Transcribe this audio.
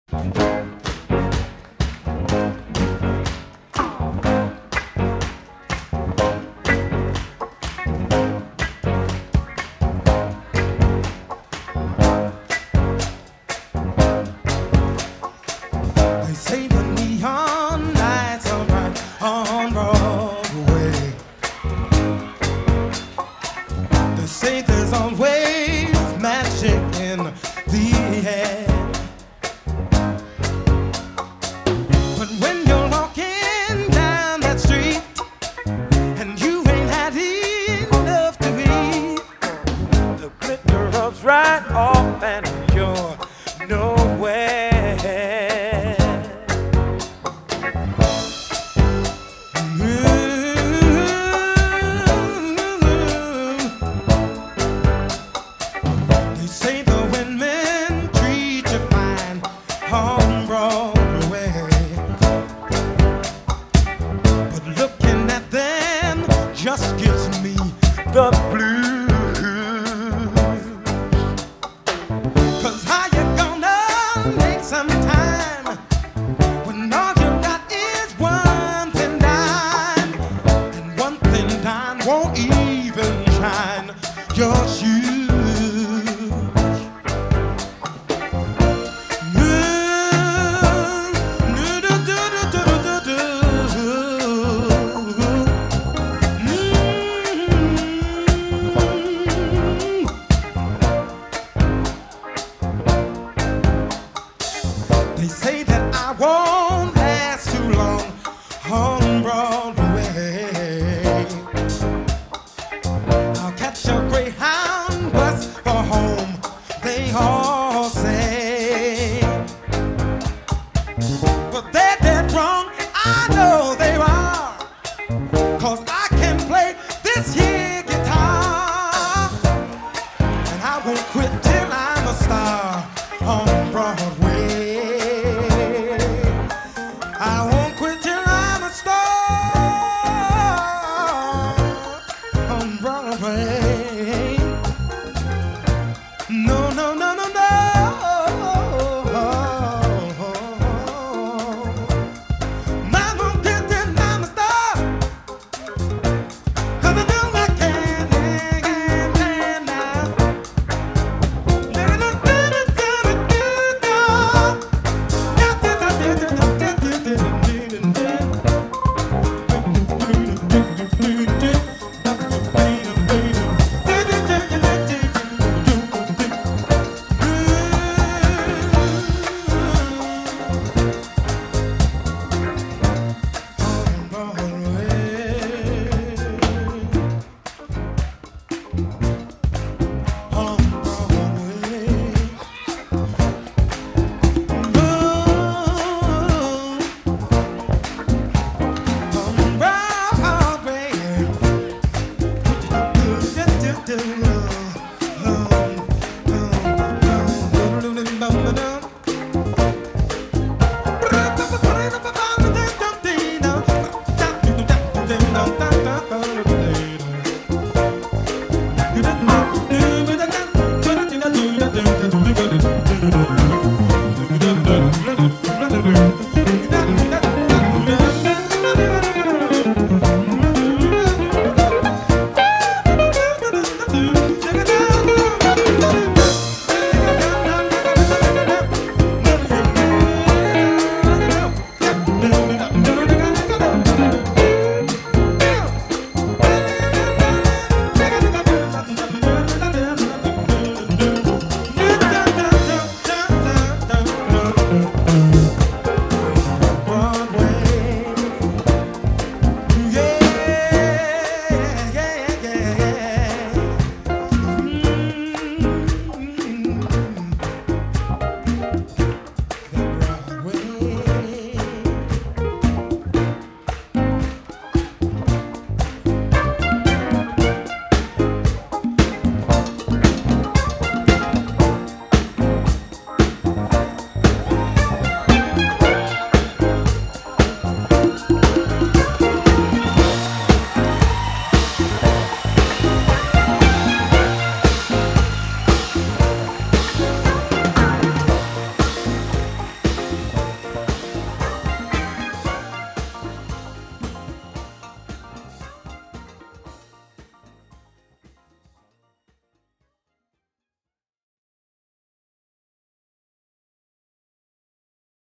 They say the neon lights are bright on Broadway. They say there's always magic in the air. But when you're walking down that street and you ain't had enough to eat, the glitter rubs right off and you're nowhere. They say the women treat you fine on Broadway, but looking at them just gives me the blues. 'Cause how you gonna make some time when all you got is one thin dime, and one thin dime won't even shine your shoes? They say that I won't last too long on Broadway.